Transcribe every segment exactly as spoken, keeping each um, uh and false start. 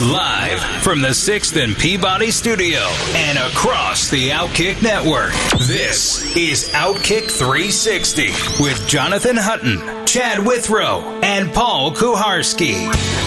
Live from the sixth and Peabody studio and across the Outkick network, this is Outkick three sixty with Jonathan Hutton, Chad Withrow, and Paul Kuharsky.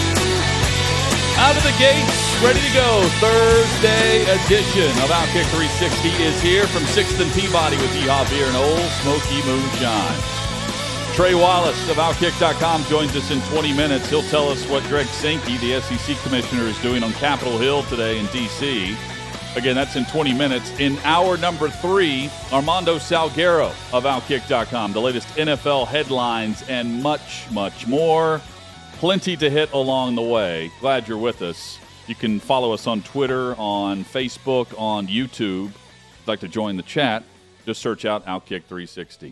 Out of the gates, ready to go. Thursday edition of Outkick three sixty is here from sixth and Peabody with Yeehaw Beer and Old Smoky Moonshine. Trey Wallace of Outkick dot com joins us in twenty minutes. He'll tell us what Greg Sankey, the S E C commissioner, is doing on Capitol Hill today in D C Again, that's in twenty minutes. In hour number three, Armando Salguero of Outkick dot com. The latest N F L headlines and much, much more. Plenty to hit along the way. Glad you're with us. You can follow us on Twitter, on Facebook, on YouTube. If you'd like to join the chat, just search out Outkick three sixty.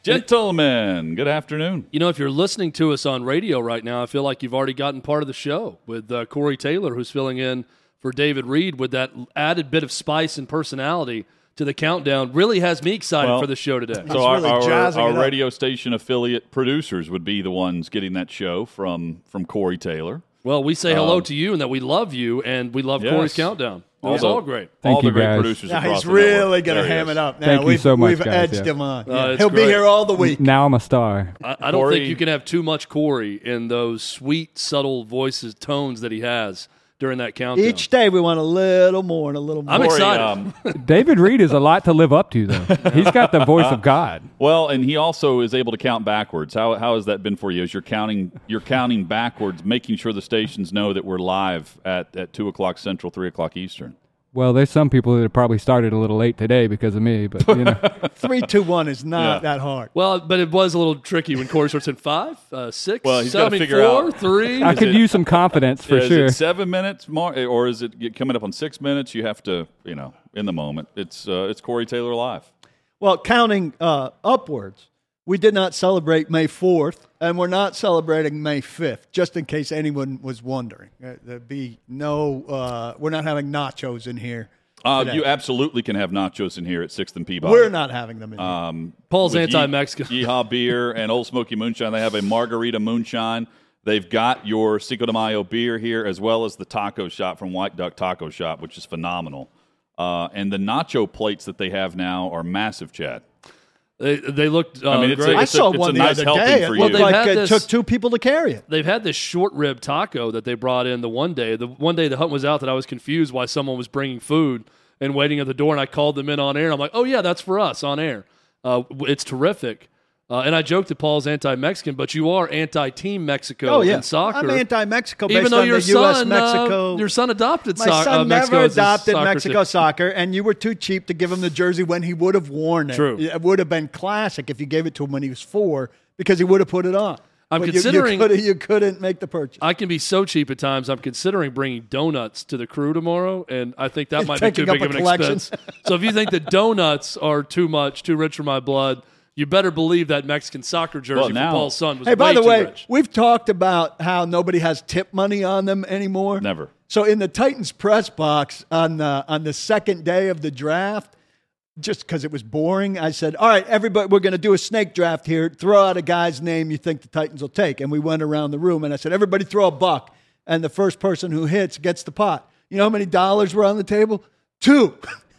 Gentlemen, good afternoon. You know, if you're listening to us on radio right now, I feel like you've already gotten part of the show with uh, Corey Taylor, who's filling in for David Reed with that added bit of spice and personality to the countdown. Really has me excited well, for the show today. So our, really our, our radio station affiliate producers would be the ones getting that show from, from Corey Taylor. Well, we say hello um, to you and that we love you and we love yes. Corey's countdown. All it's the, all great. Thank all the you great guys. producers now across he's the really going to ham it up. Now, Thank we've, you so much, We've guys, yeah. edged him on. Uh, yeah. He'll great. be here all the week. Now I'm a star. I, I don't Corey, think you can have too much Corey in those sweet, subtle voices, tones that he has during that countdown. Each day we want a little more and a little more. I'm excited. Um, David Reed is a lot to live up to, though. He's got the voice of God. Well, and he also is able to count backwards. How how has that been for you? As you're counting, you're counting backwards, making sure the stations know that we're live at, at two o'clock Central, three o'clock Eastern. Well, there's some people that have probably started a little late today because of me, but you know, three, two, one is not Yeah. that hard. Well, but it was a little tricky when Corey starts at five, uh, six, Well, he's seven, gotta figure four, out- three. I Is could it- use some confidence for Yeah, sure. Is it seven minutes more, or is it get- coming up on six minutes? You have to, you know, in the moment. It's uh, it's Corey Taylor live. Well, counting uh, upwards, we did not celebrate May fourth, and we're not celebrating May fifth, just in case anyone was wondering. Uh, There'd be no, uh, we're not having nachos in here. Uh, today. you absolutely can have nachos in here at sixth and Peabody. We're not having them in here. Um, Paul's with anti-Mexican. Ye- Yeehaw Beer and Old Smoky Moonshine. They have a margarita moonshine. They've got your Cinco de Mayo beer here, as well as the taco shop from White Duck Taco Shop, which is phenomenal. Uh, and the nacho plates that they have now are massive, Chad. They, they looked uh, I mean, it's great. a, I it's saw a, it's one a the nice other helping day. for It you. looked They've like had it this- took two people to carry it. They've had this short rib taco that they brought in the one day. The one day the hunt was out that I was confused why someone was bringing food and waiting at the door, and I called them in on air. I'm like, oh, yeah, that's for us on air. Uh, it's terrific. Uh, and I joked that Paul's anti-Mexican, but you are anti-Team Mexico Oh, yeah. in soccer. I'm anti-Mexico based even though on your the U S son, Mexico. uh, your son adopted My so- son uh, Mexico never as his adopted soccer Mexico team. soccer, and you were too cheap to give him the jersey when he would have worn it. True. It would have been classic if you gave it to him when he was four, because he would have put it on. I'm But you- considering- you, couldn't, you couldn't make the purchase. I can be so cheap at times. I'm considering bringing donuts to the crew tomorrow, and I think that might be too Taking up big a of an collection. expense. So if you think that donuts are too much, too rich for my blood, you better believe that Mexican soccer jersey Well, now- for Paul's son was Hey, by way the too way, rich. we've talked about how nobody has tip money on them anymore. Never. So in the Titans press box on the on the second day of the draft, just because it was boring, I said, all right, everybody, we're going to do a snake draft here. Throw out a guy's name you think the Titans will take. And we went around the room, and I said, everybody throw a buck, and the first person who hits gets the pot. You know how many dollars were on the table? Two.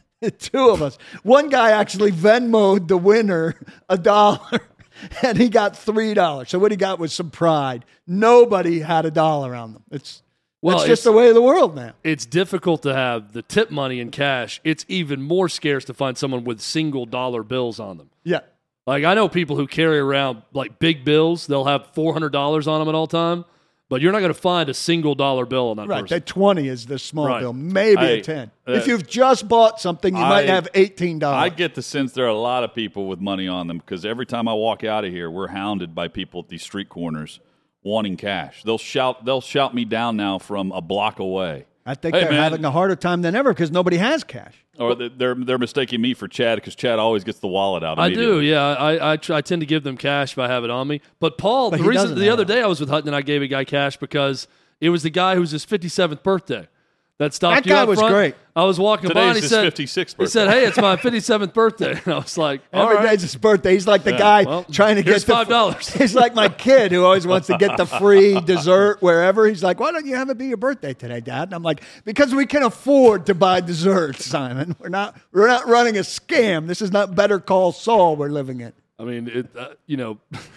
Two of us. One guy actually Venmo'd the winner a dollar, and he got three dollars. So what he got was some pride. Nobody had a dollar on them. It's Well, it's it's- just the way of the world now. It's difficult to have the tip money in cash. It's even more scarce to find someone with single dollar bills on them. Yeah. Like, I know people who carry around, like, big bills. They'll have four hundred dollars on them at all time, but you're not going to find a single dollar bill on that Right, person. that twenty is the small Right. bill, maybe I- a ten. uh, if you've just bought something, you I- might have eighteen dollars. I get the sense there are a lot of people with money on them because every time I walk out of here, we're hounded by people at these street corners wanting cash. They'll shout, they'll shout me down now from a block away. I think Hey, they're man. having a harder time than ever because nobody has cash. Or they're they're mistaking me for Chad because Chad always gets the wallet out. I immediately. do, yeah. I I, try, I tend to give them cash if I have it on me. But Paul, But the he reason doesn't the have other it. day I was with Hutton and I gave a guy cash because it was the guy who's his fifty-seventh birthday. that stopped That you guy up was front. great. I was walking by and Today's he his said, fifty-sixth he birthday. said, hey, it's my fifty-seventh birthday. And I was like, all Every right. day's his birthday. He's like the guy well, trying to here's get the five dollars. He's like my kid who always wants to get the free dessert wherever. He's like, why don't you have it be your birthday today, Dad? And I'm like, because we can afford to buy desserts, Simon. We're not we're not running a scam. This is not Better Call Saul we're living in. I mean, it, uh, you know,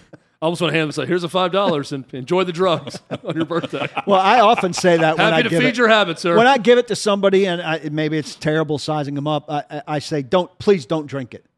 I almost want to hand him and say, here's a five dollars and enjoy the drugs on your birthday. Well, I often say that when Happy I to give feed it. your habit, sir. When I give it to somebody, and I, maybe it's terrible sizing them up, I, I, I say, "Don't, please, don't drink it."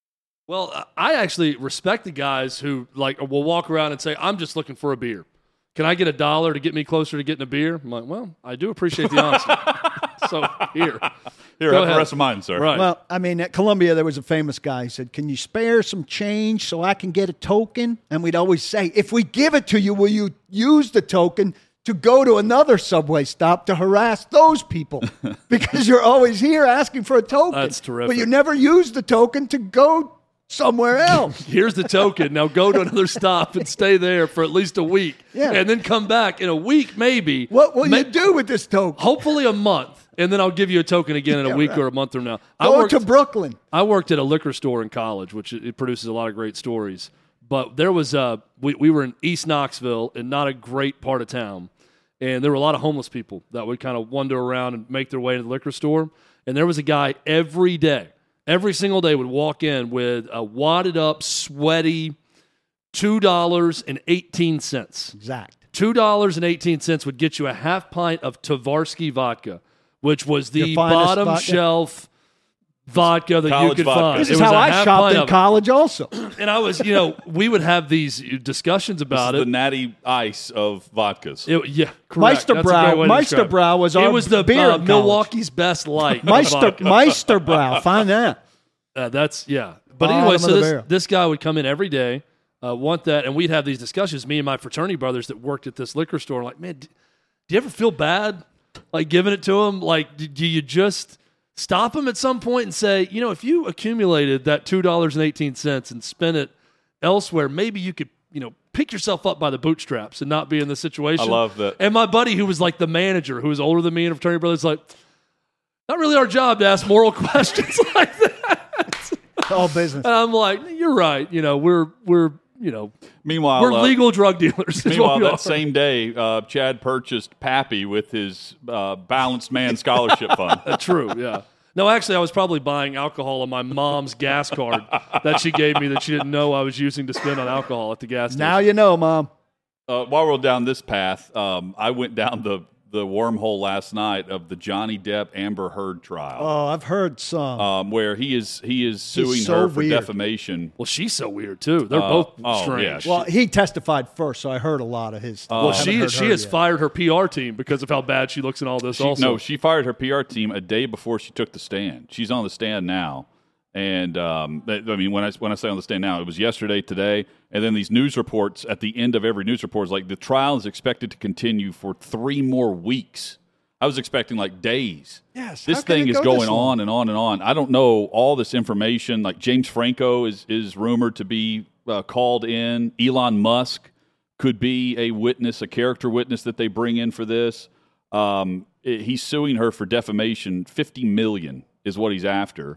Well, I actually respect the guys who like will walk around and say, I'm just looking for a beer. Can I get a dollar to get me closer to getting a beer? I'm like, well, I do appreciate the honesty. So here. Here, Go have ahead. the rest of mine, sir. Right. Well, I mean, at Columbia, there was a famous guy. He said, "Can you spare some change so I can get a token?" And we'd always say, "If we give it to you, will you use the token to go to another subway stop to harass those people? Because you're always here asking for a token. That's terrific. But you never use the token to go somewhere else." Here's the token. Now go to another stop and stay there for at least a week. Yeah. And then come back in a week, maybe. What will Ma- you do with this token? Hopefully a month. And then I'll give you a token again in a Yeah, week right. or a month from now. I Go worked, to Brooklyn. I worked at a liquor store in college, which it, it produces a lot of great stories. But there was uh, we, we were in East Knoxville, and not a great part of town. And there were a lot of homeless people that would kind of wander around and make their way to the liquor store. And there was a guy every day, every single day would walk in with a wadded up, sweaty two dollars and eighteen cents. Exact. two dollars and eighteen cents would get you a half pint of Tavarsky vodka, which was the Your finest bottom vodka? shelf vodka that you College could vodka. find. This It is was how a I half shopped pint in of it. college also. And I was, you know, we would have these discussions This about is it. the natty ice of vodkas. It- yeah, correct. That's a Meisterbrow- great way to describe it. Meisterbrow was It our was the beer uh, in college. Milwaukee's best light. Meister, vodka. Meisterbrow. Find that. Uh, that's yeah. But Bottom anyway, of so the this, barrel. this guy would come in every day, uh, want that, and we'd have these discussions. Me and my fraternity brothers that worked at this liquor store, like, man, do, do you ever feel bad, like giving it to him? Like, do, do you just stop him at some point and say, you know, if you accumulated that two dollars and eighteen cents and spent it elsewhere, maybe you could, you know, pick yourself up by the bootstraps and not be in this situation. I love that. And my buddy, who was like the manager, who was older than me and a fraternity brother, is like, not really our job to ask moral questions like that. All business. And I'm like, you're right. You know, we're we're you know Meanwhile, we're uh, legal drug dealers. is Meanwhile, what we that are. same day, uh, Chad purchased Pappy with his uh, Balanced Man Scholarship Fund. True, yeah. No, actually, I was probably buying alcohol on my mom's gas card that she gave me that she didn't know I was using to spend on alcohol at the gas station. Now you know, Mom. Uh, while we're down this path, um, I went down the, the wormhole last night of the Johnny Depp Amber Heard trial, Oh, I've heard some. um, where he is he is suing so her for weird. defamation. Well, she's so weird too. They're Uh, both oh, strange. yeah, she- well, he testified first, so I heard a lot of his stuff. well, I haven't she heard she her has yet. fired her P R team because of how bad she looks in all this. She, also, no, she fired her P R team a day before she took the stand. She's on the stand now, and um, I I mean, when I when I say on the stand now, it was yesterday, today, and then these news reports at the end of every news report is like the trial is expected to continue for three more weeks. I was expecting like days. Yes, This how can thing it is go going this long? on and on and on. I don't know all this information. Like James Franco is is rumored to be uh, called in. Elon Musk could be a witness, a character witness that they bring in for this. Um, it- he's suing her for defamation. Fifty million is what he's after,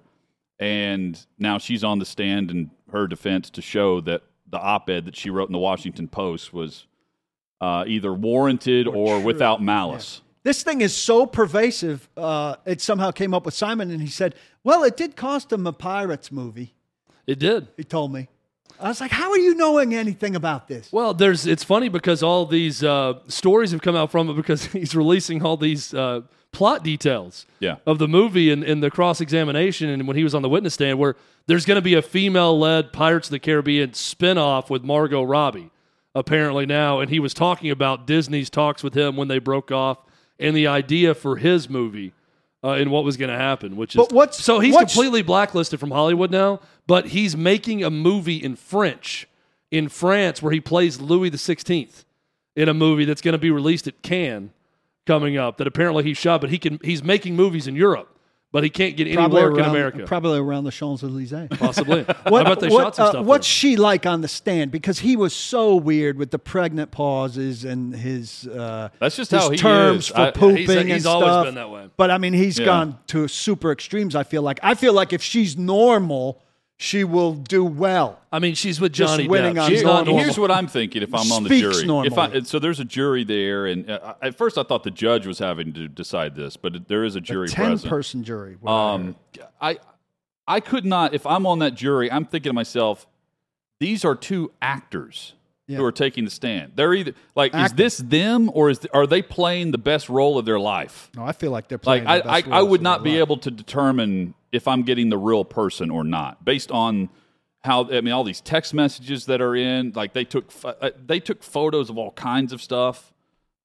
and now she's on the stand in her defense to show that the op-ed that she wrote in the Washington Post was uh, either warranted or, true. without malice. This thing is so pervasive, uh, it somehow came up with Simon, and he said, well, it did cost him a Pirates movie, it did. he told me. I was like, how are you knowing anything about this? Well, there's it's funny because all these uh, stories have come out from it because he's releasing all these uh, plot details Yeah. of the movie and, and the cross-examination and when he was on the witness stand where there's going to be a female-led Pirates of the Caribbean spinoff with Margot Robbie apparently now, and he was talking about Disney's talks with him when they broke off and the idea for his movie uh, and what was going to happen, which is But what's- so he's what's- completely blacklisted from Hollywood now, but he's making a movie in French in France where he plays Louis the sixteenth in a movie that's going to be released at Cannes coming up that apparently he shot, but he can he's making movies in Europe. but he can't get any Probably work around, in America. Probably around the Champs-Elysees. Possibly. What, I bet they what, shot some uh, stuff. what's there. she like on the stand? Because he was so weird with the pregnant pauses and his uh, That's just his how he terms is. for I- pooping He's, and he's stuff. always been that way. But I mean, he's Yeah. gone to super extremes. I feel like. I feel like if she's normal, she will do well. I mean, she's with Just Johnny winning Depp. on She's Here- not normal. here's what I'm thinking if I'm on the Speaks jury. If normally. I, so there's a jury there, and uh, at first I thought the judge was having to decide this, but there is a jury A present. ten-person jury. what I Um, heard. I I could not. If I'm on that jury, I'm thinking to myself, these are two actors Yeah. who are taking the stand. They're either like, is Acting. this them or is are they playing the best role of their life? No, I feel like they're Like playing. I, the I, best I roles would of not their be life. able to determine if I'm getting the real person or not based on how I mean all these text messages that are in. Like they took pho- uh, they took photos of all kinds of stuff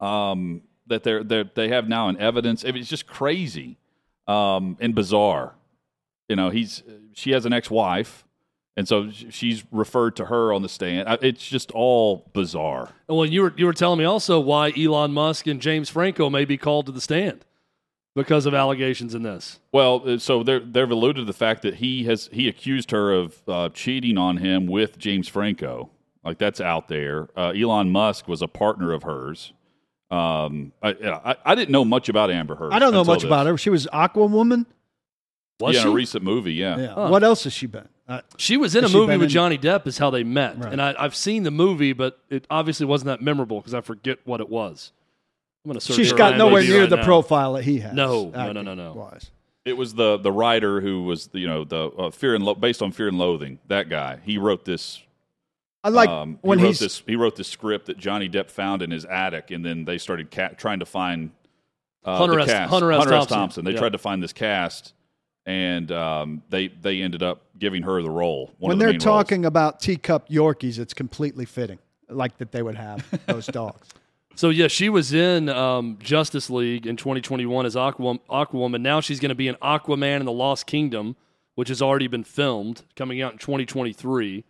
um, that they're they they have now in evidence. I mean, it's just crazy um, and bizarre. You know, he's she has an ex-wife, and so she's referred to her on the stand. I- It's just all bizarre. Well, you were you were telling me also why Elon Musk and James Franco may be called to the stand because of allegations in this. Well, uh, so they're, they've alluded to the fact that he has he accused her of uh, cheating on him with James Franco. Like that's out there. Uh, Elon Musk was a partner of hers. Um, I, I I didn't know much about Amber Heard. I don't know until much this. about her. She was Aquawoman. Was yeah, she? in a recent movie. Yeah. Yeah. Huh. What else has she been? Uh, She was in a Has she movie been with in- Johnny Depp is how they met. Right. And I, I've seen the movie, but it obviously wasn't that memorable because I forget what it was. I'm going to search she's her got IMDb nowhere near right the now. profile that he has. No, no, no, no, no. acting-wise. It was the the writer who was you know the uh, Fear and Lo- based on Fear and Loathing. That guy. He wrote this. I like um, when he wrote he's this. He wrote this script that Johnny Depp found in his attic, and then they started ca- trying to find uh, Hunter the S. cast. Hunter S. Thompson. They Yeah. tried to find this cast, and um, they they ended up giving her the role. One when of the they're main talking about teacup Yorkies, it's completely fitting, like that they would have those dogs. So, yeah, she was in um, Justice League in twenty twenty-one as Aquawoman. Aquawoman. Now she's going to be in Aquaman and the Lost Kingdom, which has already been filmed, coming out in twenty twenty-three.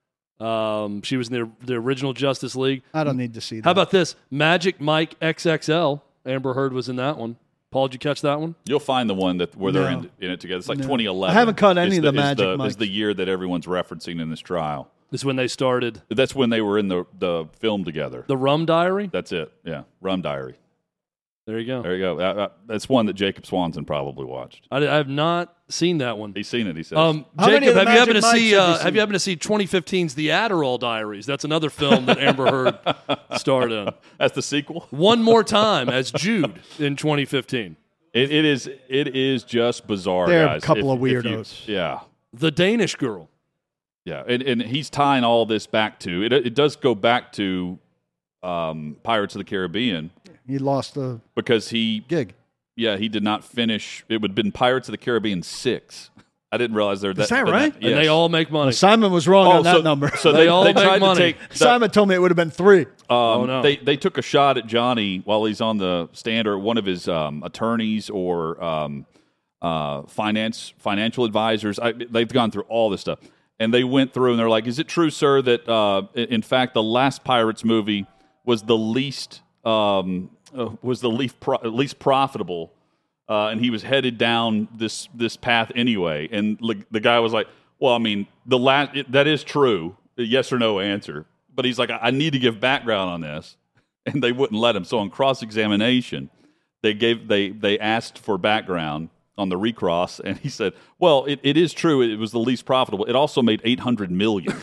Um, she was in the, the original Justice League. I don't need to see that. How about this? Magic Mike X X L. Amber Heard was in that one. Paul, did you catch that one? You'll find the one that where they're No. in, in it together. It's like No. twenty eleven. I haven't caught any is of the is Magic the, Mikes. Is the year that everyone's referencing in this trial. This is when they started That's when they were in the the film together. the Rum Diary. That's it. Yeah, Rum Diary. There you go. There you go. Uh, uh, that's one that Jacob Swanson probably watched. I, I have not seen that one. He's seen it. He says. Um, How many Jacob, of the have you happened to Magic see? Mikes have you Uh, have seen? you happened to see twenty fifteen's The Adderall Diaries? That's another film that Amber Heard starred in. That's the sequel. One more time as Jude in twenty fifteen. It, it is. It is just bizarre, They're a guys. couple If- of if you- weirdos. yeah, The Danish Girl. yeah, and, and he's tying all this back to it. It does go back to um, Pirates of the Caribbean He lost the because he, gig. yeah, he did not finish. It would have been Pirates of the Caribbean six. I didn't realize there. Is that right? And they all make money. Simon was wrong Oh, on that so, number. So They they, all they make tried money. to take. that- Simon told me it would have been three. Um, Oh, no. They they took a shot at Johnny while he's on the stand, or one of his um, attorneys or um, uh, finance financial advisors. I, they've gone through all this stuff, and they went through and they're like, "Is it true, sir, that uh, in in fact the last Pirates movie was the least um, uh, was the least pro- least profitable?" Uh, and he was headed down this this path anyway. And li- the guy was like, "Well, I mean, the last it, that is true, yes or no answer." But he's like, I, "I need to give background on this," and they wouldn't let him. So on cross examination, they gave they they asked for background on the recross, and he said, "Well, it, it is true. It was the least profitable. It also made eight hundred million."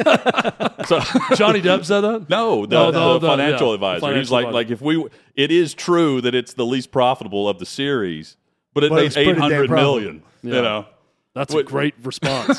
So Johnny Depp said that? no, the, No, the no, the- financial yeah, advisor. financial He's like, advisor. like if we, it is true that it's the least profitable of the series, but it But made it's pretty eight damn hundred profitable. million. Yeah. You know, That's a Wait, great response.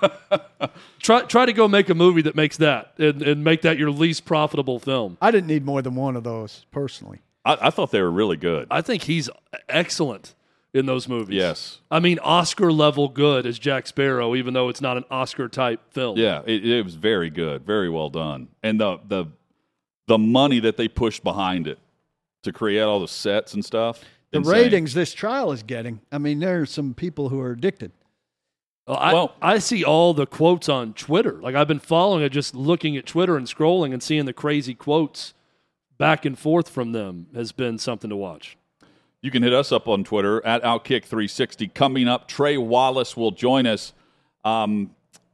try try to go make a movie that makes that and, and make that your least profitable film. I didn't need more than one of those personally. I, I thought they were really good. I think he's excellent in those movies. Yes. I mean, Oscar level good as Jack Sparrow, even though it's not an Oscar type film. Yeah, it, it was very good, very well done, and the the the money that they pushed behind it to create all the sets and stuff. The insane. ratings this trial is getting. I mean, there are some people who are addicted. Well, I, Well- I see all the quotes on Twitter. Like, I've been following it, just looking at Twitter and scrolling and seeing the crazy quotes back and forth from them has been something to watch. You can hit us up on Twitter at Outkick three sixty. Coming up, Trey Wallace will join us. Um,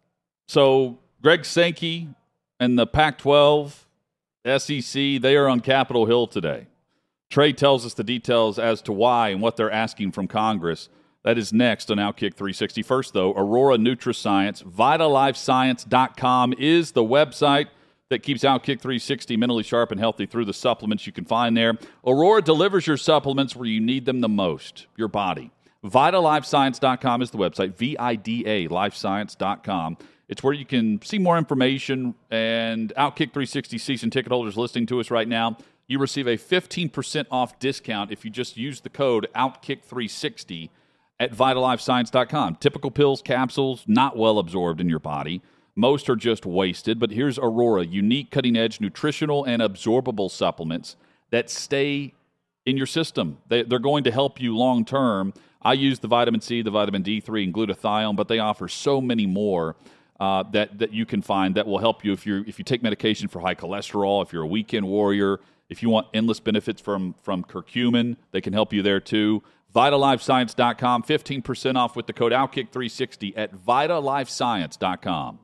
so Greg Sankey and the Pac twelve, S E C, they are on Capitol Hill today. Trey tells us the details as to why and what they're asking from Congress. That is next on Outkick three sixty. First, though, Aurora NutriScience. Vitalife Science dot com is the website that keeps Outkick three sixty mentally sharp and healthy through the supplements you can find there. Aurora delivers your supplements where you need them the most, your body. Vitalife Science dot com is the website, V I D A, life science dot com. It's where you can see more information, and Outkick three sixty season ticket holders listening to us right now, you receive a fifteen percent off discount if you just use the code Outkick three sixty at Vitalife Science dot com. Typical pills, capsules, not well absorbed in your body. Most are just wasted, but here's Aurora, unique cutting-edge nutritional and absorbable supplements that stay in your system. They, they're going to help you long-term. I use the vitamin C, the vitamin D three, and glutathione, but they offer so many more uh, that, that you can find that will help you if, you're, if you take medication for high cholesterol, if you're a weekend warrior, if you want endless benefits from, from curcumin, they can help you there too. Vitalife Science dot com, fifteen percent off with the code Outkick three sixty at Vitalife Science dot com.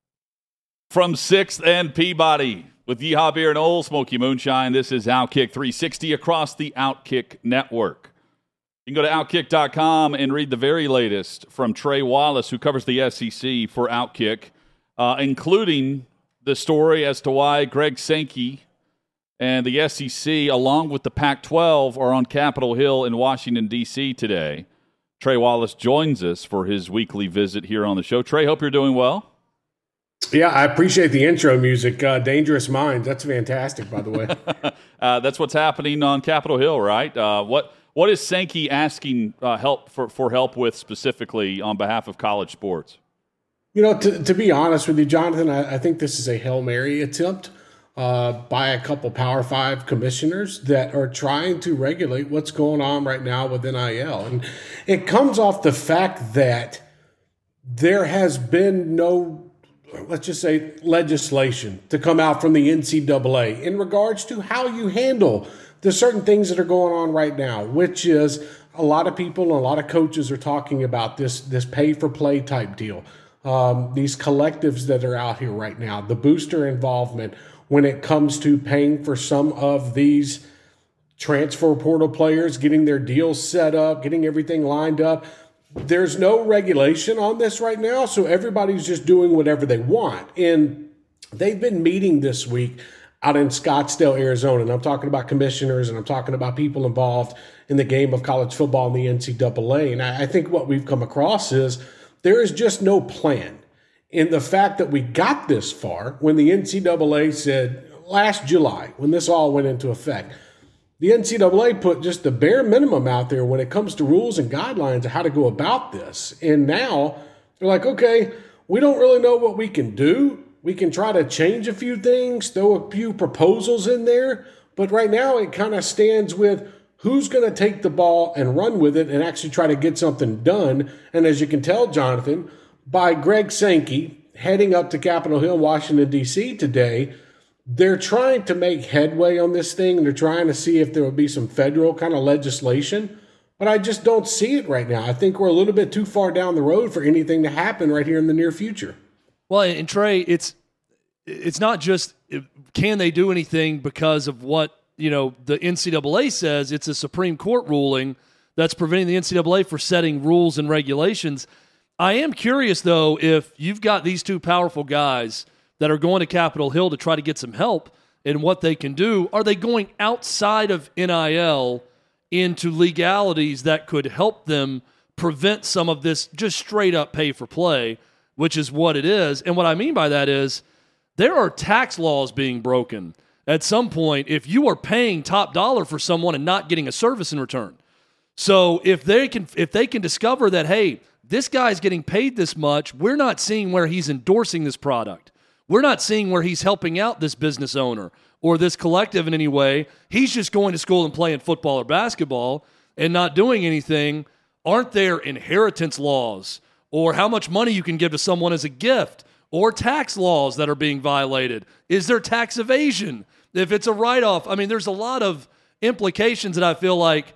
From sixth and Peabody, with Yeehaw Beer and Old Smoky Moonshine, this is Outkick three sixty across the Outkick Network. You can go to Outkick dot com and read the very latest from Trey Wallace, who covers the S E C for Outkick, uh, including the story as to why Greg Sankey and the S E C, along with the Pac twelve, are on Capitol Hill in Washington, D C today. Trey Wallace joins us for his weekly visit here on the show. Trey, hope you're doing well. Yeah, I appreciate the intro music. Uh, Dangerous Minds. That's fantastic, by the way. uh, that's what's happening on Capitol Hill, right? Uh, what What is Sankey asking uh, help for, for help with specifically on behalf of college sports? You know, to, to be honest with you, Jonathan, I, I think this is a Hail Mary attempt uh, by a couple Power Five commissioners that are trying to regulate what's going on right now with N I L. And it comes off the fact that there has been no, let's just say, legislation to come out from the N C double A in regards to how you handle the certain things that are going on right now, which is a lot of people and a lot of coaches are talking about this, this pay-for-play type deal. Um, these collectives that are out here right now, the booster involvement when it comes to paying for some of these transfer portal players, getting their deals set up, getting everything lined up. There's no regulation on this right now, so everybody's just doing whatever they want. And they've been meeting this week out in Scottsdale, Arizona. And I'm talking about commissioners and I'm talking about people involved in the game of college football and the N C double A. And I think what we've come across is there is just no plan. In the fact that we got this far when the N C double A said last July, when this all went into effect, the N C double A put just the bare minimum out there when it comes to rules and guidelines of how to go about this. And now they're like, okay, we don't really know what we can do. We can try to change a few things, throw a few proposals in there. But right now it kind of stands with who's going to take the ball and run with it and actually try to get something done. And as you can tell, Jonathan, by Greg Sankey heading up to Capitol Hill, Washington, D C today, they're trying to make headway on this thing. They're trying to see if there will be some federal kind of legislation. But I just don't see it right now. I think we're a little bit too far down the road for anything to happen right here in the near future. Well, and Trey, it's it's not just can they do anything because of what, you know, the N C double A says. It's a Supreme Court ruling that's preventing the N C double A for setting rules and regulations. I am curious, though, if you've got these two powerful guys that are going to Capitol Hill to try to get some help in what they can do, are they going outside of N I L into legalities that could help them prevent some of this just straight-up pay-for-play, which is what it is? And what I mean by that is there are tax laws being broken at some point if you are paying top dollar for someone and not getting a service in return. So if they can if they can discover that, hey, this guy's getting paid this much, we're not seeing where he's endorsing this product. We're not seeing where he's helping out this business owner or this collective in any way. He's just going to school and playing football or basketball and not doing anything. Aren't there inheritance laws or how much money you can give to someone as a gift or tax laws that are being violated? Is there tax evasion if it's a write-off? I mean, there's a lot of implications that I feel like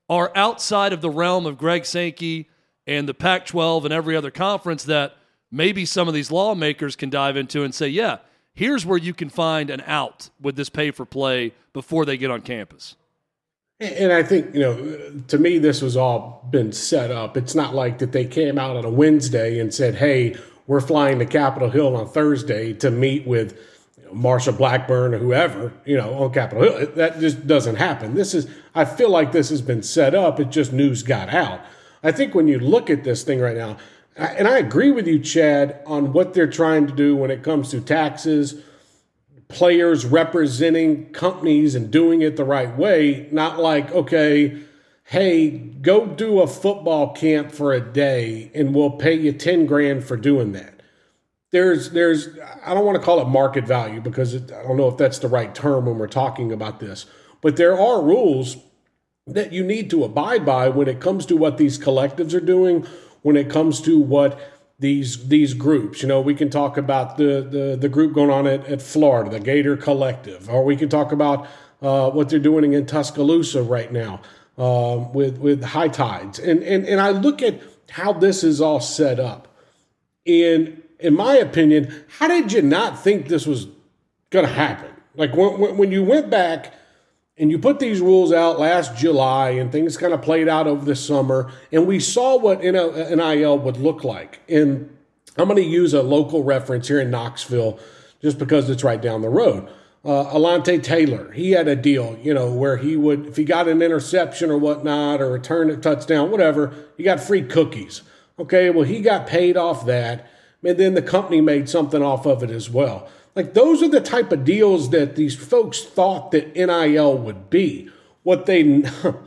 are outside of the realm of Greg Sankey and the Pac twelve and every other conference that maybe some of these lawmakers can dive into and say, yeah, here's where you can find an out with this pay for play before they get on campus. And I think, you know, to me, this was all been set up. It's not like that they came out on a Wednesday and said, hey, we're flying to Capitol Hill on Thursday to meet with you know, Marsha Blackburn or whoever, you know, on Capitol Hill. That just doesn't happen. This is, I feel like this has been set up. It just news got out. I think when you look at this thing right now, and I agree with you, Chad, on what they're trying to do when it comes to taxes, players representing companies and doing it the right way, not like, okay, hey, go do a football camp for a day and we'll pay you ten grand for doing that. There's, there's, I don't want to call it market value because it, I don't know if that's the right term when we're talking about this, but there are rules that you need to abide by when it comes to what these collectives are doing, when it comes to what these these groups, you know, we can talk about the the, the group going on at, at Florida, the Gator Collective, or we can talk about uh, what they're doing in Tuscaloosa right now um, with with high tides. And, and and I look at how this is all set up. And in my opinion, how did you not think this was going to happen? Like when, when you went back and you put these rules out last July and things kind of played out over the summer and we saw what N I L would look like. And I'm going to use a local reference here in Knoxville just because it's right down the road. Uh, Alante Taylor, he had a deal, you know, where he would, if he got an interception or whatnot or return a touchdown, whatever, he got free cookies. Okay, well, he got paid off that. And then the company made something off of it as well. Like those are the type of deals that these folks thought that N I L would be. What they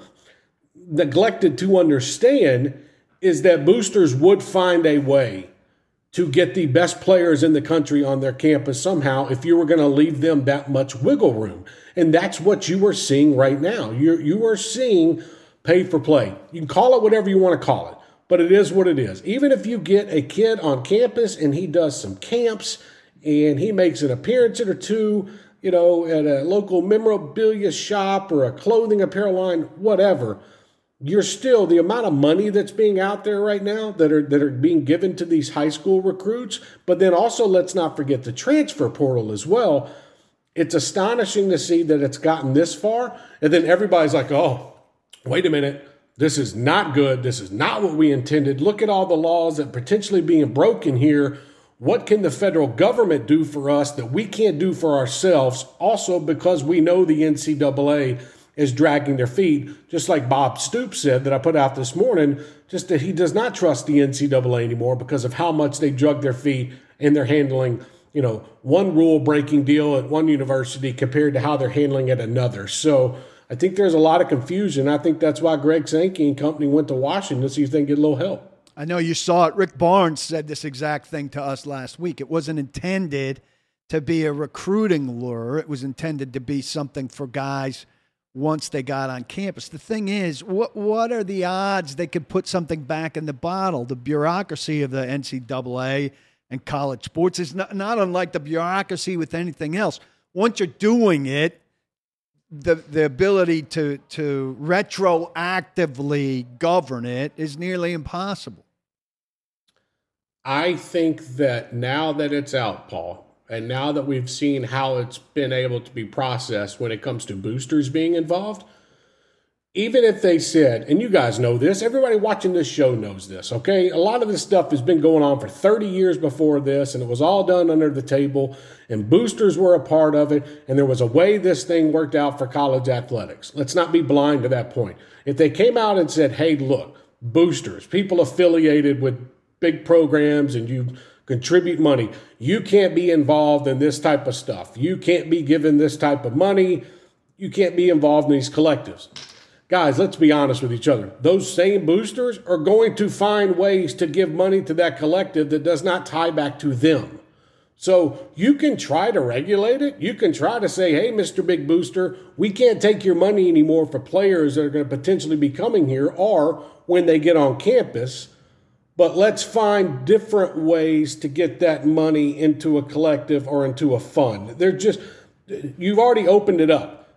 neglected to understand is that boosters would find a way to get the best players in the country on their campus somehow if you were going to leave them that much wiggle room. And that's what you are seeing right now. You're, you are seeing pay for play. You can call it whatever you want to call it, but it is what it is. Even if you get a kid on campus and he does some camps and he makes an appearance or two, you know, at a local memorabilia shop or a clothing apparel line, whatever, you're still, the amount of money that's being out there right now that are that are being given to these high school recruits, but then also let's not forget the transfer portal as well. It's astonishing to see that it's gotten this far, and then everybody's like, oh, wait a minute, this is not good. This is not what we intended. Look at all the laws that are potentially being broken here. What can the federal government do for us that we can't do for ourselves? Also, because we know the N C double A is dragging their feet, just like Bob Stoops said that I put out this morning, just that he does not trust the N C double A anymore because of how much they drug their feet and they're handling, you know, one rule-breaking deal at one university compared to how they're handling at another. So I think there's a lot of confusion. I think that's why Greg Sankey and company went to Washington to see if they can get a little help. I know you saw it. Rick Barnes said this exact thing to us last week. It wasn't intended to be a recruiting lure. It was intended to be something for guys once they got on campus. The thing is, what what are the odds they could put something back in the bottle? The bureaucracy of the N C double A and college sports is not, not unlike the bureaucracy with anything else. Once you're doing it, the the ability to to retroactively govern it is nearly impossible. I think that now that it's out, Paul, and now that we've seen how it's been able to be processed when it comes to boosters being involved, even if they said, and you guys know this, everybody watching this show knows this, okay? A lot of this stuff has been going on for thirty years before this, and it was all done under the table, and boosters were a part of it, and there was a way this thing worked out for college athletics. Let's not be blind to that point. If they came out and said, hey, look, boosters, people affiliated with big programs, and you contribute money, you can't be involved in this type of stuff. You can't be given this type of money. You can't be involved in these collectives. Guys, let's be honest with each other. Those same boosters are going to find ways to give money to that collective that does not tie back to them. So you can try to regulate it. You can try to say, hey, Mister Big Booster, we can't take your money anymore for players that are going to potentially be coming here or when they get on campus. But let's find different ways to get that money into a collective or into a fund. They're just, you've already opened it up.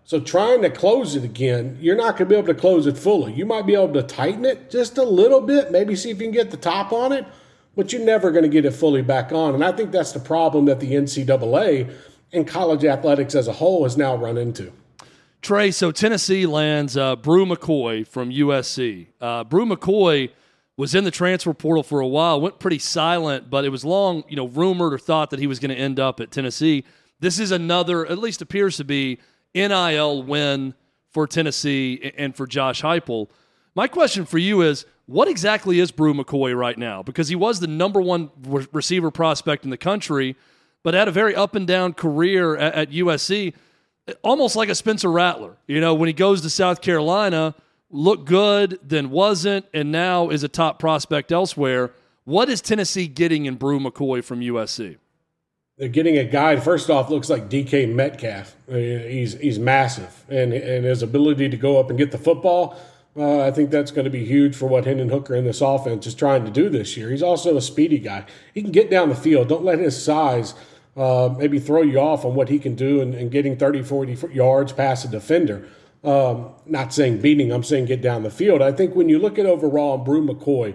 So trying to close it again, you're not going to be able to close it fully. You might be able to tighten it just a little bit, maybe see if you can get the top on it, but you're never going to get it fully back on. And I think that's the problem that the N C double A and college athletics as a whole has now run into. Trey, so Tennessee lands uh, Brew McCoy from U S C. Uh, Brew McCoy was in the transfer portal for a while, went pretty silent, but it was long, you know, rumored or thought that he was going to end up at Tennessee. This is another, at least appears to be, N I L win for Tennessee and for Josh Heupel. My question for you is, what exactly is Brew McCoy right now? Because he was the number one re- receiver prospect in the country, but had a very up-and-down career at, at U S C, almost like a Spencer Rattler. You know, when he goes to South Carolina, looked good, then wasn't, and now is a top prospect elsewhere. What is Tennessee getting in Brew McCoy from U S C? They're getting a guy, first off, looks like D K Metcalf. He's he's massive, and and his ability to go up and get the football, uh, I think that's going to be huge for what Hendon Hooker in this offense is trying to do this year. He's also a speedy guy. He can get down the field. Don't let his size uh, maybe throw you off on what he can do and, and getting thirty, forty yards past a defender. Um, not saying beating, I'm saying get down the field. I think when you look at overall Brew McCoy,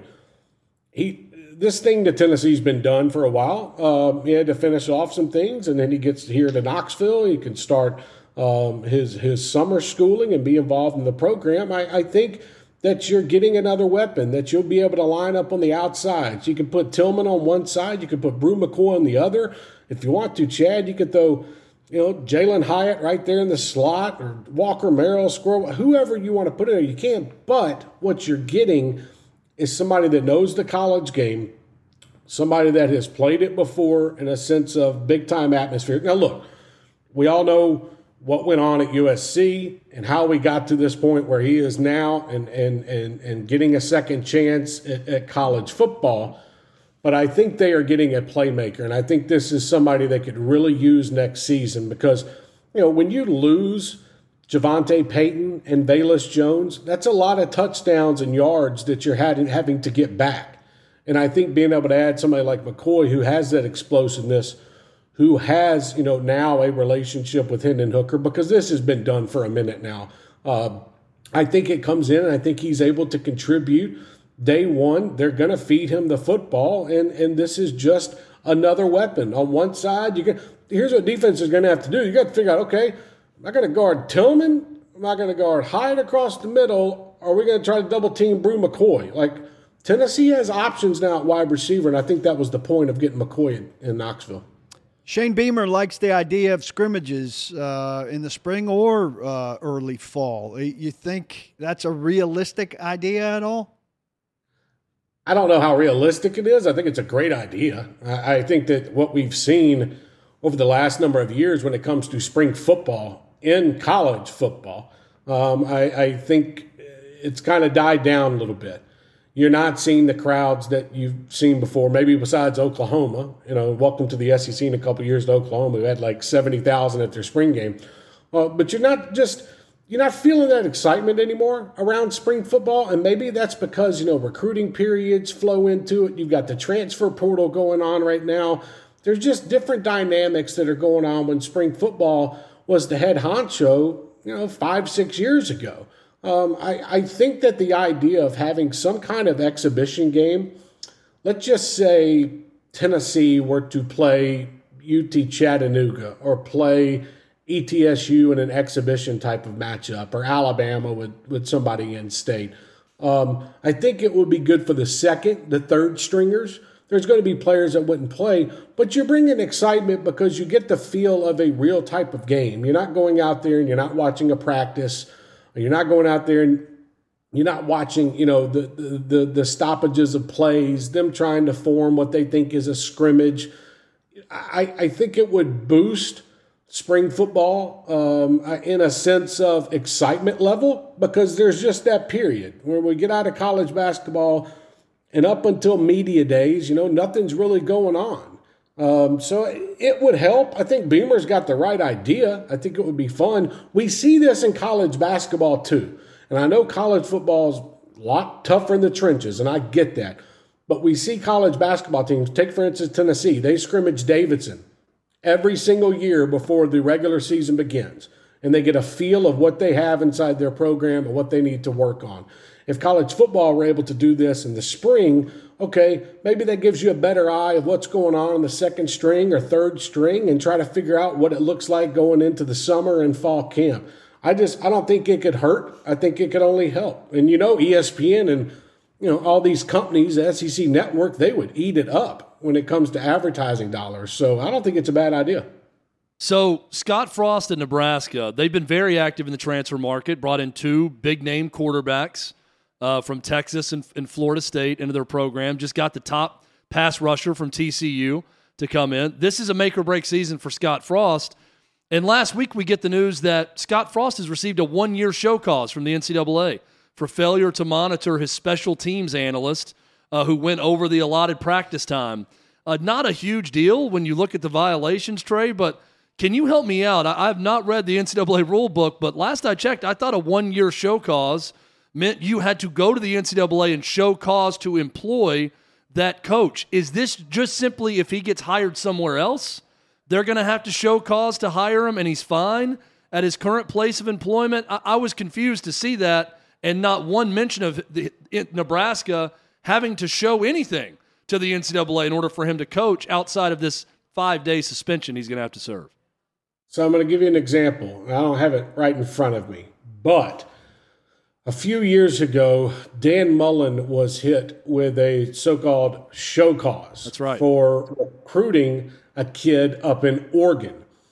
he this thing to Tennessee's been done for a while. Um, he had to finish off some things, and then he gets here to Knoxville. He can start um, his his summer schooling and be involved in the program. I, I think that you're getting another weapon, that you'll be able to line up on the outsides. You can put Tillman on one side. You can put Brew McCoy on the other. If you want to, Chad, you could throw you know, Jalen Hyatt right there in the slot, or Walker Merrill, Squirrel, whoever you want to put in there, you can. But what you're getting is somebody that knows the college game, somebody that has played it before in a sense of big-time atmosphere. Now, look, we all know what went on at U S C and how we got to this point where he is now and and and, and getting a second chance at, at college football. But I think they are getting a playmaker, and I think this is somebody they could really use next season because, you know, when you lose Javonte Payton and Velus Jones, that's a lot of touchdowns and yards that you're having, having to get back. And I think being able to add somebody like McCoy, who has that explosiveness, who has, you know, now a relationship with Hendon Hooker, because this has been done for a minute now. Uh, I think it comes in, and I think he's able to contribute. Day one, they're going to feed him the football, and, and this is just another weapon. On one side, you get, here's what defense is going to have to do. You got to figure out, okay, am I going to guard Tillman? Am I going to guard Hyde across the middle? Or are we going to try to double team Brew McCoy? Like, Tennessee has options now at wide receiver, and I think that was the point of getting McCoy in, in Knoxville. Shane Beamer likes the idea of scrimmages uh, in the spring or uh, early fall. You think that's a realistic idea at all? I don't know how realistic it is. I think it's a great idea. I, I think that what we've seen over the last number of years when it comes to spring football in college football, um, I, I think it's kind of died down a little bit. You're not seeing the crowds that you've seen before, maybe besides Oklahoma. You know, welcome to the S E C in a couple of years to Oklahoma. We had like seventy thousand at their spring game. Uh, but you're not just – You're not feeling that excitement anymore around spring football, and maybe that's because, you know, recruiting periods flow into it. You've got the transfer portal going on right now. There's just different dynamics that are going on when spring football was the head honcho, you know, five, six years ago. Um, I, I think that the idea of having some kind of exhibition game, let's just say Tennessee were to play U T Chattanooga or play E T S U in an exhibition type of matchup, or Alabama with, with somebody in state. Um, I think it would be good for the second, the third stringers. There's going to be players that wouldn't play, but you're bringing excitement because you get the feel of a real type of game. You're not going out there and you're not watching a practice, or you're not going out there and you're not watching, you know, the, the, the, the stoppages of plays, them trying to form what they think is a scrimmage. I, I think it would boost spring football um, in a sense of excitement level, because there's just that period where we get out of college basketball and up until media days, you know, nothing's really going on. Um, so it would help. I think Beamer's got the right idea. I think it would be fun. We see this in college basketball too. And I know college football is a lot tougher in the trenches, and I get that. But we see college basketball teams, take for instance Tennessee, they scrimmage Davidson every single year before the regular season begins. and they get a feel of what they have inside their program and what they need to work on. If college football were able to do this in the spring, okay, maybe that gives you a better eye of what's going on in the second string or third string and try to figure out what it looks like going into the summer and fall camp. I just, I don't think it could hurt. I think it could only help. And you know, E S P N and, you know, all these companies, the S E C Network, they would eat it up when it comes to advertising dollars. So I don't think it's a bad idea. So Scott Frost in Nebraska, they've been very active in the transfer market, brought in two big-name quarterbacks uh, from Texas and, and Florida State into their program, just got the top pass rusher from T C U to come in. This is a make-or-break season for Scott Frost. And last week we get the news that Scott Frost has received a one-year show cause from the N C double A for failure to monitor his special teams analyst uh, who went over the allotted practice time. Uh, not a huge deal when you look at the violations, Trey, but can you help me out? I, I've not read the N C double A rule book, but last I checked, I thought a one-year show cause meant you had to go to the N C double A and show cause to employ that coach. Is this just simply if he gets hired somewhere else, they're going to have to show cause to hire him and he's fine at his current place of employment? I, I was confused to see that and not one mention of the, in Nebraska having to show anything to the N C double A in order for him to coach outside of this five-day suspension he's going to have to serve. So I'm going to give you an example. I don't have it right in front of me, but a few years ago, Dan Mullen was hit with a so-called show cause. That's right. For recruiting a kid up in Oregon.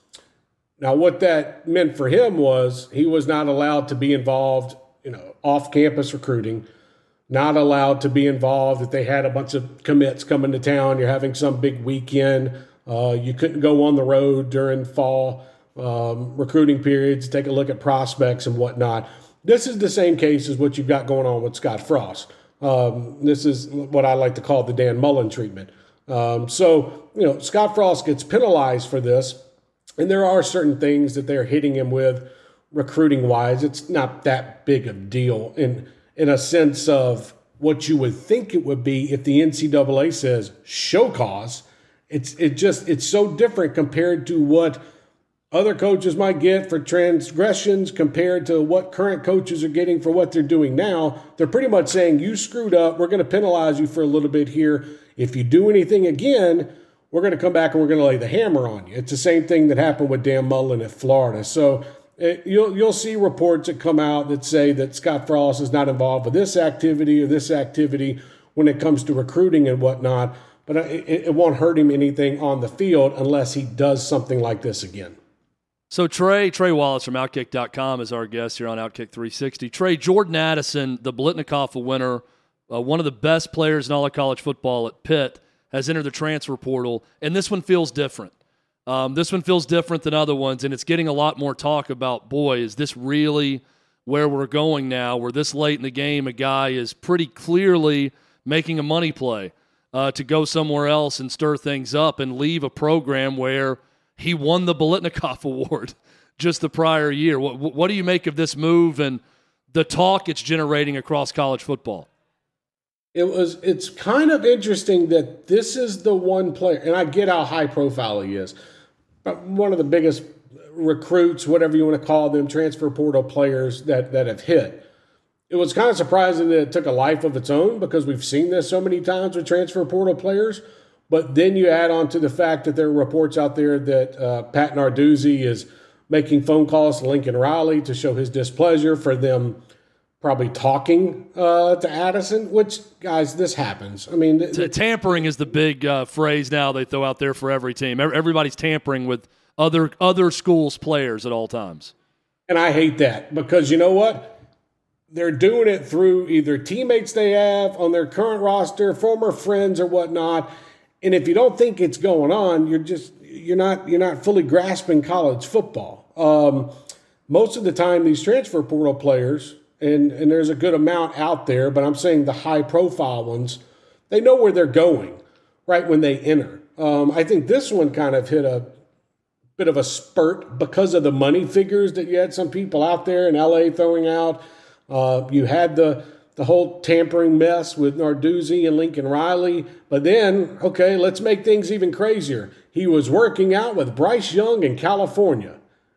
Now, what that meant for him was he was not allowed to be involved, you know, off-campus recruiting, not allowed to be involved if they had a bunch of commits coming to town. You're having some big weekend. Uh, you couldn't go on the road during fall um, recruiting periods, take a look at prospects and whatnot. This is the same case as what you've got going on with Scott Frost. Um, this is what I like to call the Dan Mullen treatment. Um, so, you know, Scott Frost gets penalized for this, and there are certain things that they're hitting him with recruiting-wise. It's not that big of a deal in, in a sense of what you would think it would be if the N C double A says show cause. It's it just it's so different compared to what other coaches might get for transgressions compared to what current coaches are getting for what they're doing now. They're pretty much saying, you screwed up. We're going to penalize you for a little bit here. If you do anything again, we're going to come back and we're going to lay the hammer on you. It's the same thing that happened with Dan Mullen at Florida. So it, you'll you'll see reports that come out that say that Scott Frost is not involved with this activity or this activity when it comes to recruiting and whatnot. But it, it won't hurt him anything on the field unless he does something like this again. So Trey, Trey Wallace from Outkick dot com is our guest here on Outkick three sixty. Trey, Jordan Addison, the Biletnikoff winner, uh, one of the best players in all of college football at Pitt, has entered the transfer portal, and this one feels different. Um, this one feels different than other ones, and it's getting a lot more talk about, boy, is this really where we're going now, where this late in the game a guy is pretty clearly making a money play uh, to go somewhere else and stir things up and leave a program where he won the Biletnikoff Award just the prior year. What, what do you make of this move and the talk it's generating across college football? It was. It's kind of interesting that this is the one player, and I get how high profile he is, but one of the biggest recruits, whatever you want to call them, transfer portal players that, that have hit. It was kind of surprising that it took a life of its own because we've seen this so many times with transfer portal players. But then you add on to the fact that there are reports out there that uh, Pat Narduzzi is making phone calls to Lincoln Riley to show his displeasure for them probably talking uh, to Addison, which, guys, this happens. I mean, T- tampering is the big uh, phrase now they throw out there for every team. Everybody's tampering with other other schools' players at all times. And I hate that because you know what? They're doing it through either teammates they have on their current roster, former friends or whatnot. And if you don't think it's going on, you're just you're not you're not fully grasping college football. Um, most of the time, these transfer portal players, and and there's a good amount out there, but I'm saying the high profile ones, they know where they're going right when they enter. Um, I think this one kind of hit a bit of a spurt because of the money figures that you had some people out there in L A throwing out. Uh, you had the the whole tampering mess with Narduzzi and Lincoln Riley. But then, okay, let's make things even crazier. He was working out with Bryce Young in California.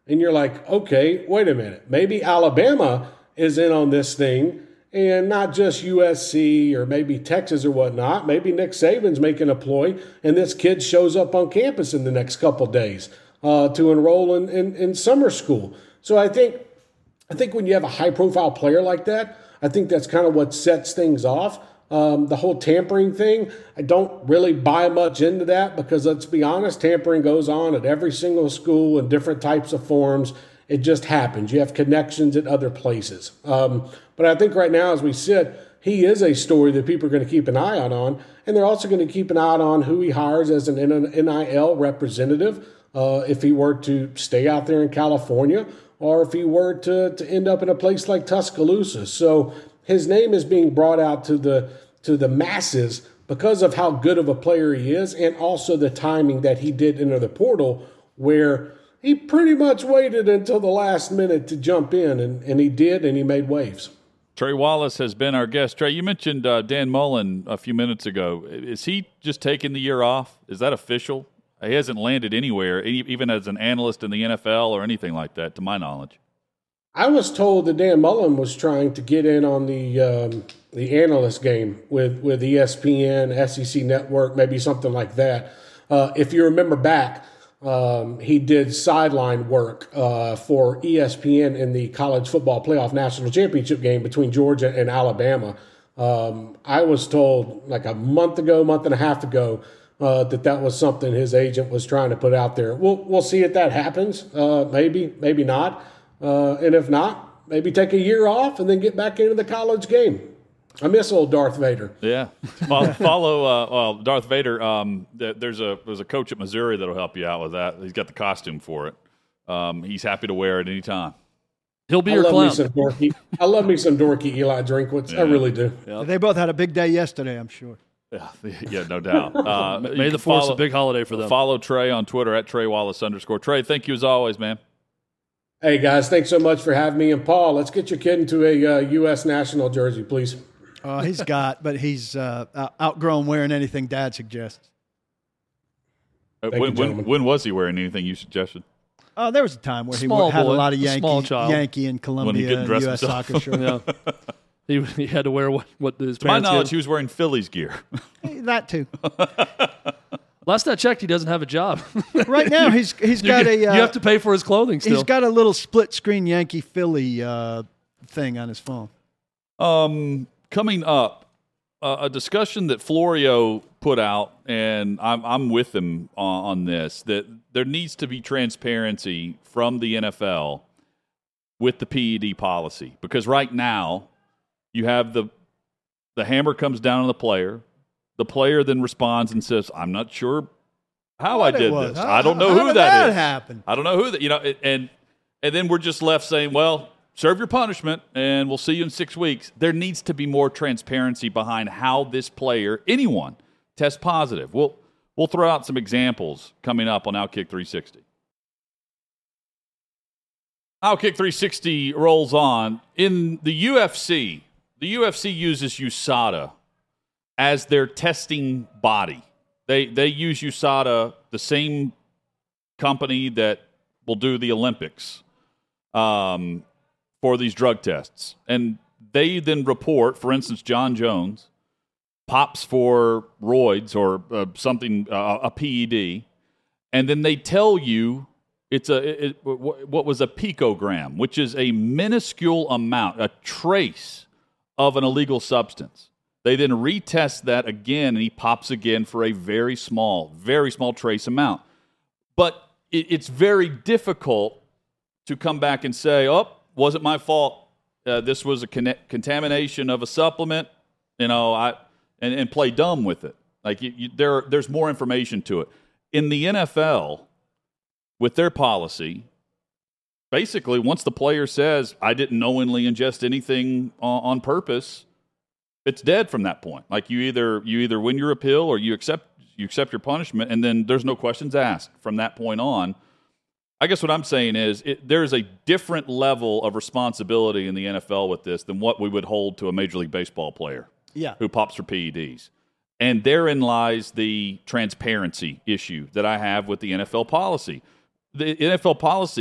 And you're like, okay, wait a minute. Maybe Alabama is in on this thing and not just U S C or maybe Texas or whatnot. Maybe Nick Saban's making a ploy and this kid shows up on campus in the next couple days uh, to enroll in, in, in summer school. So I think I think when you have a high-profile player like that, I think that's kind of what sets things off. Um, the whole tampering thing, I don't really buy much into that because, let's be honest, tampering goes on at every single school in different types of forms. It just happens. You have connections at other places. Um, but I think right now, as we sit, he is a story that people are going to keep an eye out on, and they're also going to keep an eye out on who he hires as an N I L representative uh, if he were to stay out there in California, or if he were to, to end up in a place like Tuscaloosa. So his name is being brought out to the to the masses because of how good of a player he is, and also the timing that he did enter the portal, where he pretty much waited until the last minute to jump in, and, and he did, and he made waves. Trey Wallace has been our guest. Trey, you mentioned uh, Dan Mullen a few minutes ago. Is he just taking the year off? Is that official? He hasn't landed anywhere, even as an analyst in the N F L or anything like that, to my knowledge. I was told that Dan Mullen was trying to get in on the um, the analyst game with, with E S P N, S E C Network, maybe something like that. Uh, if you remember back, um, he did sideline work uh, for E S P N in the College Football Playoff National Championship game between Georgia and Alabama. Um, I was told like a month ago, month and a half ago, Uh, that that was something his agent was trying to put out there. We'll we'll see if that happens. Uh, maybe, maybe not. Uh, and if not, maybe take a year off and then get back into the college game. I miss old Darth Vader. Yeah, follow, follow uh, well, Darth Vader. Um, there's a there's a coach at Missouri that'll help you out with that. He's got the costume for it. Um, he's happy to wear it anytime. He'll be I your love clown. Me some dorky, I love me some dorky Eli Drinkwitz. Yeah. I really do. Yep. They both had a big day yesterday, I'm sure. Yeah, yeah, no doubt. Uh, May the Fourth a big holiday for them. Follow Trey on Twitter at Trey Wallace underscore. Trey, thank you as always, man. Hey, guys, thanks so much for having me. And, Paul, let's get your kid into a uh, U S national jersey, please. Uh, he's got, but he's uh, outgrown wearing anything Dad suggests. Uh, Thank when, you, when, when was he wearing anything you suggested? Oh, there was a time where he Small had boy, a lot of a small Yankee, child. Yankee and Columbia couldn't and dress U S himself. soccer shirts. Yeah. He, he had to wear what, what his To my parents knowledge, gave he was wearing Phillies gear. That too. Last I checked, he doesn't have a job. Right now, he's he's you, got get- a. Uh, you have to pay for his clothing still. He's got a little split screen Yankee Philly uh, thing on his phone. Um, coming up, uh, a discussion that Florio put out, and I'm I'm with him on, on this, that there needs to be transparency from the N F L with the P E D policy, because right now you have the the hammer comes down on the player. The player then responds and says, "I'm not sure how What I it did was. this. How- I don't know how who did that that is. happen?" I don't know who that you know." And and then we're just left saying, "Well, serve your punishment, and we'll see you in six weeks." There needs to be more transparency behind how this player, anyone, tests positive. We'll we'll throw out some examples coming up on Outkick three sixty. Outkick three sixty rolls on. In the U F C, the U F C uses U S A D A as their testing body. They they use U S A D A, the same company that will do the Olympics, um, for these drug tests. And they then report, for instance, John Jones pops for roids or uh, something, uh, a P E D, and then they tell you it's a it, what was a picogram, which is a minuscule amount, a trace of an illegal substance. They then retest that again, and he pops again for a very small, very small trace amount. But it, it's very difficult to come back and say, oh, wasn't my fault. Uh, this was a con- contamination of a supplement, you know, I and, and play dumb with it. Like you, you, there, there's more information to it. In the N F L, with their policy, basically, once the player says, I didn't knowingly ingest anything on, on purpose, it's dead from that point. Like you either you either win your appeal or you accept you accept your punishment, and then there's no questions asked from that point on. I guess what I'm saying is it, there's a different level of responsibility in the N F L with this than what we would hold to a Major League Baseball player Yeah. who pops for P E Ds. And therein lies the transparency issue that I have with the N F L policy. The N F L policy,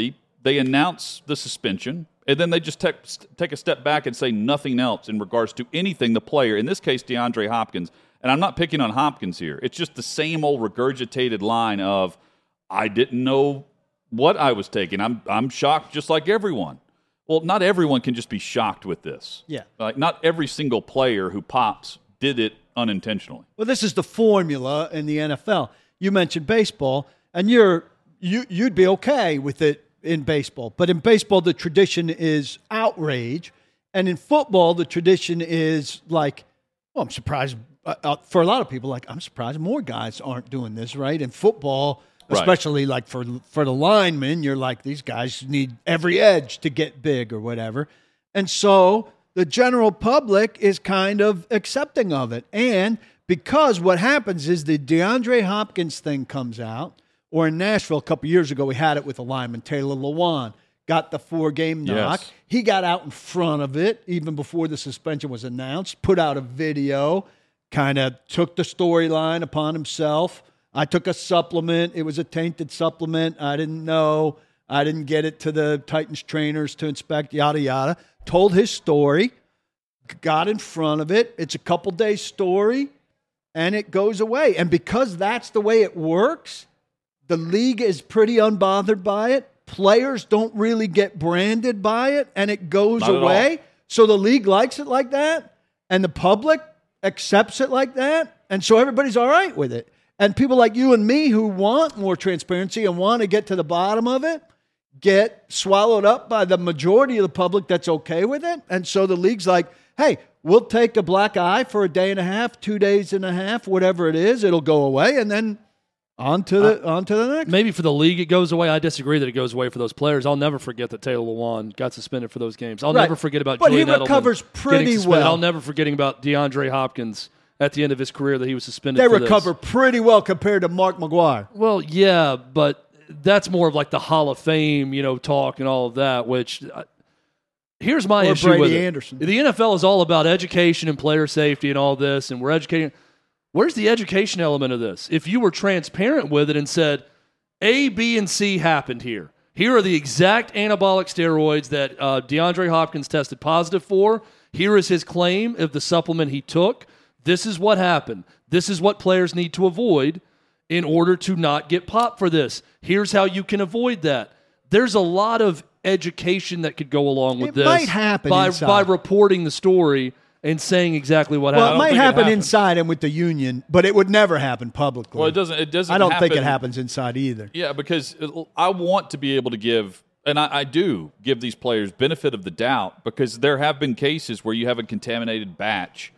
they announce the suspension, and then they just take, take a step back and say nothing else in regards to anything the player, in this case DeAndre Hopkins, and I'm not picking on Hopkins here. It's just the same old regurgitated line of, I didn't know what I was taking. I'm I'm shocked just like everyone. Well, not everyone can just be shocked with this. Yeah. Like, not every single player who pops did it unintentionally. Well, this is the formula in the N F L. You mentioned baseball, and you're you you'd be okay with it in baseball. But in baseball, the tradition is outrage, and in football, the tradition is like, well, I'm surprised uh, for a lot of people. Like, I'm surprised more guys aren't doing this, right? In football, especially right. like for for the linemen, you're like, these guys need every edge to get big or whatever, and so the general public is kind of accepting of it. And because what happens is the DeAndre Hopkins thing comes out, or in Nashville a couple years ago, we had it with a lineman, Taylor Lewan, got the four-game knock. Yes. He got out in front of it even before the suspension was announced, put out a video, kind of took the storyline upon himself. I took a supplement. It was a tainted supplement. I didn't know. I didn't get it to the Titans trainers to inspect, yada, yada. Told his story, got in front of it. It's a couple days story, and it goes away. And because that's the way it works, the league is pretty unbothered by it. Players don't really get branded by it, and it goes Not away. So the league likes it like that, and the public accepts it like that, and so everybody's all right with it. And people like you and me who want more transparency and want to get to the bottom of it get swallowed up by the majority of the public that's okay with it. And so the league's like, hey, we'll take a black eye for a day and a half, two days and a half, whatever it is. It'll go away, and then on to the, uh, on to the next. Maybe for the league it goes away. I disagree that it goes away for those players. I'll never forget that Taylor Lewan got suspended for those games. I'll Right. never forget about But Julian he recovers Edelman pretty getting suspended. well. I'll never forgetting about DeAndre Hopkins at the end of his career that he was suspended They for recover this. pretty well compared to Mark McGwire. Well, yeah, but that's more of like the Hall of Fame, you know, talk and all of that, which uh, here's my Or issue Brady with it. Anderson. The N F L is all about education and player safety and all this, and we're educating. Where's the education element of this? If you were transparent with it and said, A, B, and C happened here. Here are the exact anabolic steroids that uh, DeAndre Hopkins tested positive for. Here is his claim of the supplement he took. This is what happened. This is what players need to avoid in order to not get popped for this. Here's how you can avoid that. There's a lot of education that could go along with It this might happen by, inside. by reporting the story and saying exactly what Well, happened. it might think it happen happens. inside and with the union, but it would never happen publicly. Well, it doesn't. It doesn't. I don't happen, think it happens inside either. Yeah, because I want to be able to give, and I, I do give these players benefit of the doubt, because there have been cases where you have a contaminated batch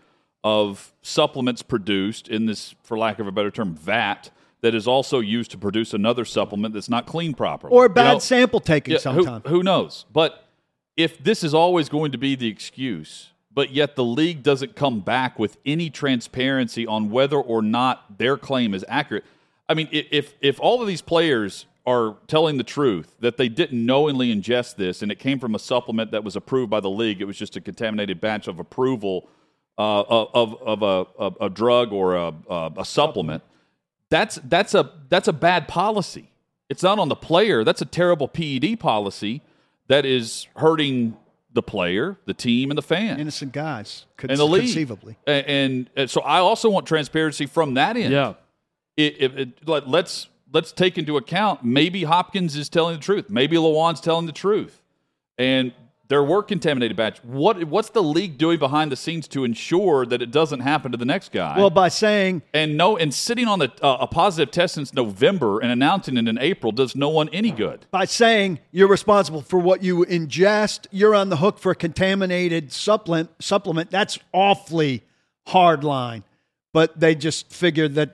of supplements produced in this, for lack of a better term, vat, that is also used to produce another supplement that's not cleaned properly. Or bad You know, sample taking yeah, sometimes. Who, who knows? But if this is always going to be the excuse, but yet the league doesn't come back with any transparency on whether or not their claim is accurate. I mean, if if all of these players are telling the truth, that they didn't knowingly ingest this and it came from a supplement that was approved by the league, it was just a contaminated batch of approval uh, of of a, a, a drug or a, a, a supplement, that's that's a that's a bad policy. It's not on the player. That's a terrible P E D policy that is hurting the player, the team, and the fan. Innocent guys, con- And the league. conceivably. And, and, and so I also want transparency from that end. Yeah. It, it, it, let, let's let's take into account, maybe Hopkins is telling the truth. Maybe Lewan's telling the truth. And there were contaminated batches. What What's the league doing behind the scenes to ensure that it doesn't happen to the next guy? Well, by saying and no, and sitting on the, uh, a positive test since November and announcing it in April does no one any good. by saying you're responsible for what you ingest, you're on the hook for a contaminated supplement. Supplement that's awfully hard line, but they just figured that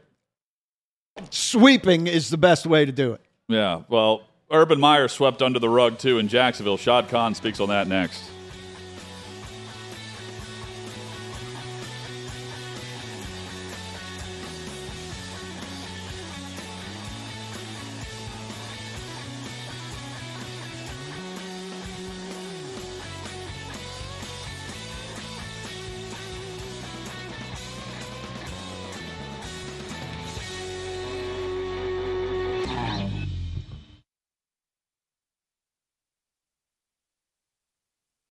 sweeping is the best way to do it. Yeah, well, Urban Meyer swept under the rug, too, in Jacksonville. Shad Khan speaks on that next.